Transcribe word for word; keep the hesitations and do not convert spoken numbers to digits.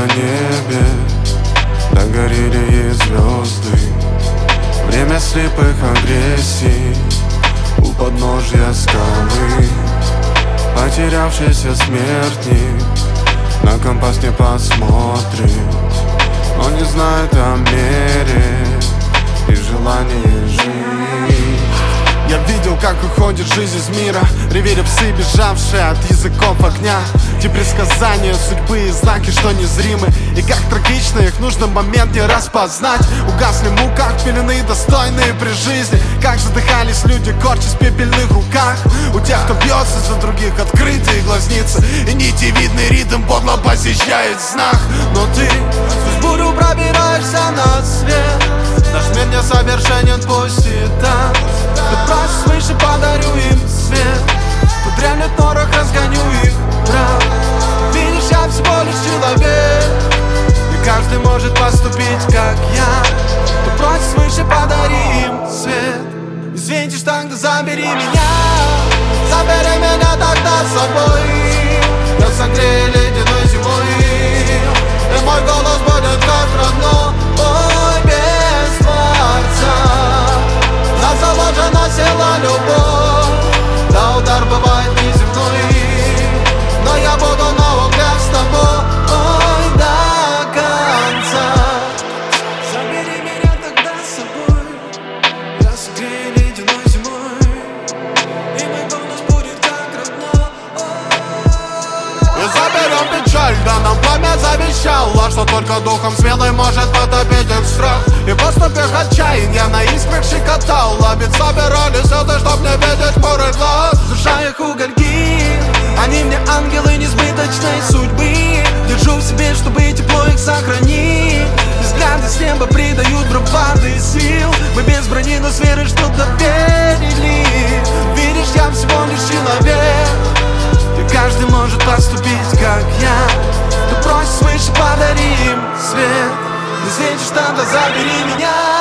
на небе догорели и звезды. Время слепых агрессий у подножья скалы. Потерявшийся смертник на компас не посмотрит, он не знает о мере и желании жить. Я видел, как уходит жизнь из мира, ревели псы, бежавшие от языков огня. Те предсказания судьбы и знаки, что незримы, и как трагично их в нужном моменте распознать. Угасли в муках пелены, достойные при жизни. Как задыхались люди, корчась в пепельных руках. У тех, кто бьется за других, открытые глазницы, и нитевидный ритм подло посещает знак. Но ты сквозь бурю пробираешься на свет. Наш мир несовершенен, пусть и так. Ты просишь свыше, подарю им свет. Подремлет в норах, разгоню их прав. Видишь, я всего лишь человек, и каждый может поступить, как я. Ты просишь свыше, подари им свет. Извините, тогда забери меня. Забери меня тогда с собой. Я согрею ледяной зимой, и мой голос будет как родной. Ой, без дворца нас заложена сила любовь. Да, удар бывает неземной, но я буду на углях с тобой до конца. Забери меня тогда с собой. Я согрею ледяной зимой, и мой голос будет как родной. И заберем печаль, да нам пламя завещало, что только духом смелый может потопить их страх. И в поступях отчаяния на искрах щекотало, ведь собирали слезы, чтоб не видеть хмурый глаз. Душа их угольки, они мне ангелы несбыточной судьбы. Держу в себе, чтобы тепло их сохранить. Взгляды с неба придают бравады сил. Мы без брони, но с верой, что доверили. Видишь, я всего лишь человек, и каждый может поступить, как я. Ты просишь свыше, подари им свет. Ты светишь, тогда забери меня.